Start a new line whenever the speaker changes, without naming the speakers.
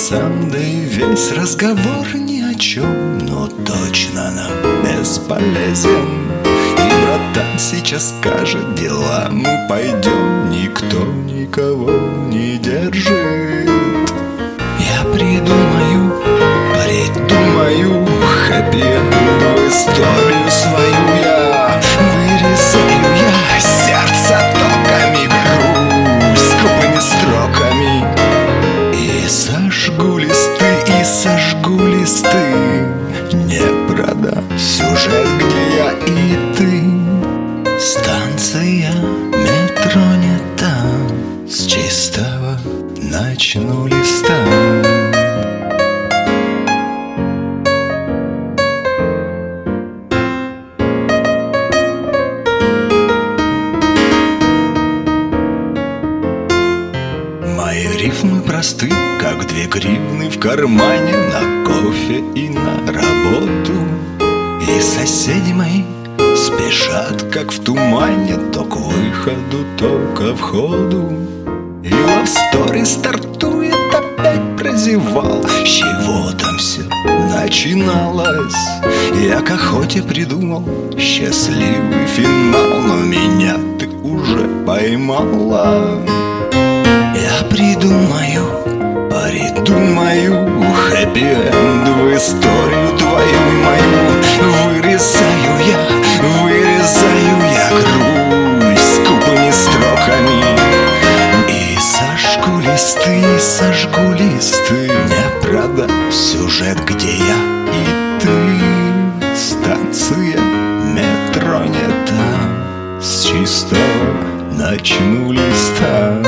сам, да и весь разговор ни о чем, но точно нам бесполезен. И братан сейчас скажет: дела мы пойдем, никто никого не держит. Я придумаю хэппи-энд в историю свою. Я вырезаю сердце токами, грусть скупыми строками, и сожгу листы, не продам сюжет, где я и ты. Станция метро не там, с чистого начну листа. Мои рифмы просты, как 2 гривны в кармане, на кофе и на работу. И соседи мои спешат, как в тумане, то к выходу, то ко входу. И love story стартует, опять прозевал. С чего там все начиналось? Я к охоте придумал счастливый финал, но меня ты уже поймала. Я придумаю хэппи-энд в историю твою и мою. Вырезаю я грусть скупыми строками, и сожгу листы, не продам сюжет, где я и ты. Станция метро не там, с чистого начну листа.